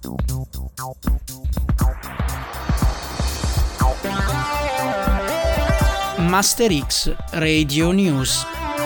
Master X Radio News.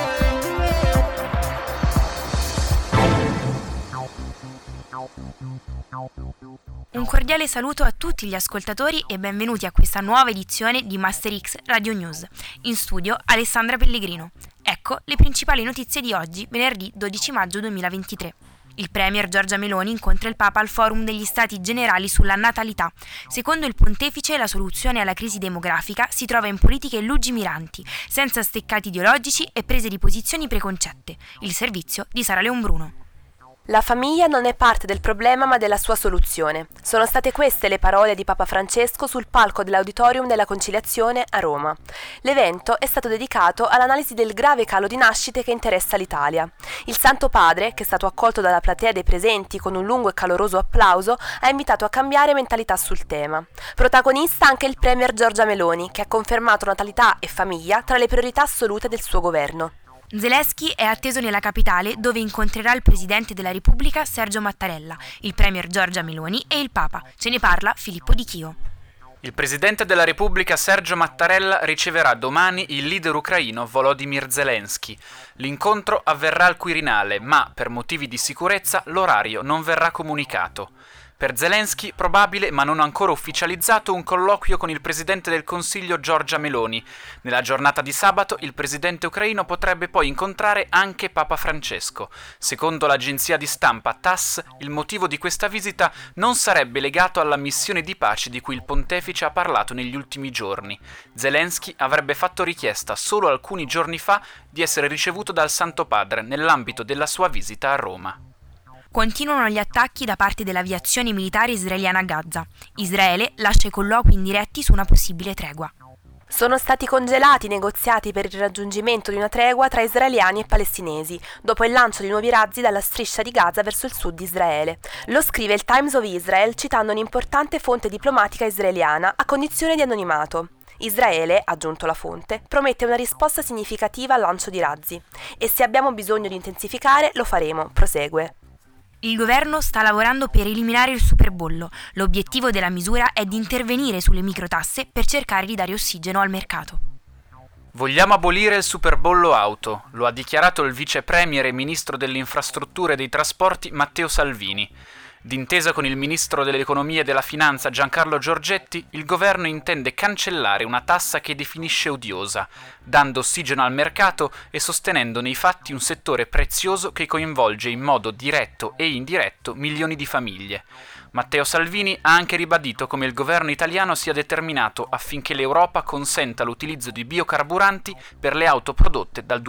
Un cordiale saluto a tutti gli ascoltatori e benvenuti a questa nuova edizione di Master X Radio News. In studio Alessandra Pellegrino. Ecco le principali notizie di oggi, venerdì 12 maggio 2023. Il premier Giorgia Meloni incontra il Papa al Forum degli Stati Generali sulla natalità. Secondo il pontefice, la soluzione alla crisi demografica si trova in politiche lungimiranti, senza steccati ideologici e prese di posizioni preconcette. Il servizio di Sara Leonbruno. La famiglia non è parte del problema ma della sua soluzione. Sono state queste le parole di Papa Francesco sul palco dell'Auditorium della Conciliazione a Roma. L'evento è stato dedicato all'analisi del grave calo di nascite che interessa l'Italia. Il Santo Padre, che è stato accolto dalla platea dei presenti con un lungo e caloroso applauso, ha invitato a cambiare mentalità sul tema. Protagonista anche il premier Giorgia Meloni, che ha confermato natalità e famiglia tra le priorità assolute del suo governo. Zelensky è atteso nella capitale, dove incontrerà il Presidente della Repubblica Sergio Mattarella, il Premier Giorgia Meloni e il Papa. Ce ne parla Filippo Di Chio. Il Presidente della Repubblica Sergio Mattarella riceverà domani il leader ucraino Volodymyr Zelensky. L'incontro avverrà al Quirinale, ma per motivi di sicurezza l'orario non verrà comunicato. Per Zelensky probabile, ma non ancora ufficializzato, un colloquio con il Presidente del Consiglio Giorgia Meloni. Nella giornata di sabato il Presidente ucraino potrebbe poi incontrare anche Papa Francesco. Secondo l'agenzia di stampa TASS, il motivo di questa visita non sarebbe legato alla missione di pace di cui il pontefice ha parlato negli ultimi giorni. Zelensky avrebbe fatto richiesta solo alcuni giorni fa di essere ricevuto dal Santo Padre nell'ambito della sua visita a Roma. Continuano gli attacchi da parte dell'aviazione militare israeliana a Gaza. Israele lascia i colloqui indiretti su una possibile tregua. Sono stati congelati i negoziati per il raggiungimento di una tregua tra israeliani e palestinesi, dopo il lancio di nuovi razzi dalla striscia di Gaza verso il sud di Israele. Lo scrive il Times of Israel citando un'importante fonte diplomatica israeliana a condizione di anonimato. Israele, ha aggiunto la fonte, promette una risposta significativa al lancio di razzi. E se abbiamo bisogno di intensificare, lo faremo, prosegue. Il governo sta lavorando per eliminare il superbollo. L'obiettivo della misura è di intervenire sulle microtasse per cercare di dare ossigeno al mercato. Vogliamo abolire il superbollo auto, lo ha dichiarato il vice premier e ministro delle infrastrutture e dei trasporti Matteo Salvini. D'intesa con il ministro dell'economia e della finanza Giancarlo Giorgetti, il governo intende cancellare una tassa che definisce odiosa, dando ossigeno al mercato e sostenendo nei fatti un settore prezioso che coinvolge in modo diretto e indiretto milioni di famiglie. Matteo Salvini ha anche ribadito come il governo italiano sia determinato affinché l'Europa consenta l'utilizzo di biocarburanti per le auto prodotte dal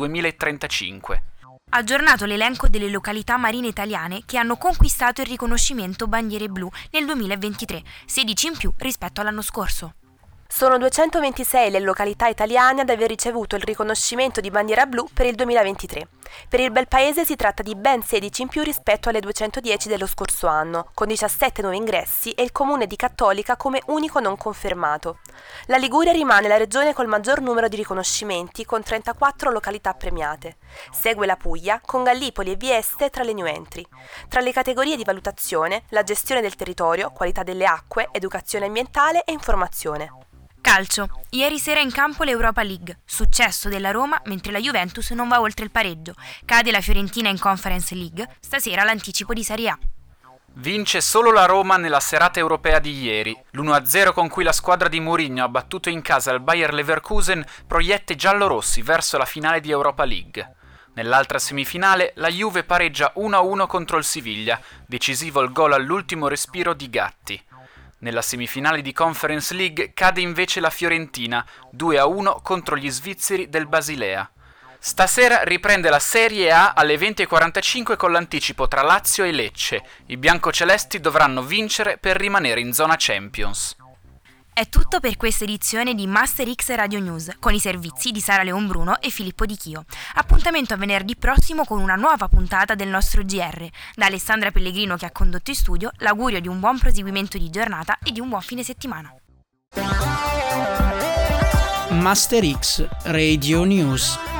2035. Ha aggiornato l'elenco delle località marine italiane che hanno conquistato il riconoscimento bandiere blu nel 2023, 16 in più rispetto all'anno scorso. Sono 226 le località italiane ad aver ricevuto il riconoscimento di bandiera blu per il 2023. Per il Belpaese si tratta di ben 16 in più rispetto alle 210 dello scorso anno, con 17 nuovi ingressi e il comune di Cattolica come unico non confermato. La Liguria rimane la regione col maggior numero di riconoscimenti, con 34 località premiate. Segue la Puglia, con Gallipoli e Vieste tra le new entry. Tra le categorie di valutazione, la gestione del territorio, qualità delle acque, educazione ambientale e informazione. Calcio. Ieri sera in campo l'Europa League. Successo della Roma mentre la Juventus non va oltre il pareggio. Cade la Fiorentina in Conference League. Stasera l'anticipo di Serie A. Vince solo la Roma nella serata europea di ieri. L'1-0 con cui la squadra di Mourinho ha battuto in casa il Bayer Leverkusen proietta i giallorossi verso la finale di Europa League. Nell'altra semifinale la Juve pareggia 1-1 contro il Siviglia, decisivo il gol all'ultimo respiro di Gatti. Nella semifinale di Conference League cade invece la Fiorentina, 2-1 contro gli svizzeri del Basilea. Stasera riprende la Serie A alle 20:45 con l'anticipo tra Lazio e Lecce. I biancocelesti dovranno vincere per rimanere in zona Champions. È tutto per questa edizione di Master X Radio News, con i servizi di Sara Leonbruno e Filippo Di Chio. Appuntamento a venerdì prossimo con una nuova puntata del nostro GR. Da Alessandra Pellegrino, che ha condotto in studio, l'augurio di un buon proseguimento di giornata e di un buon fine settimana. Master X Radio News.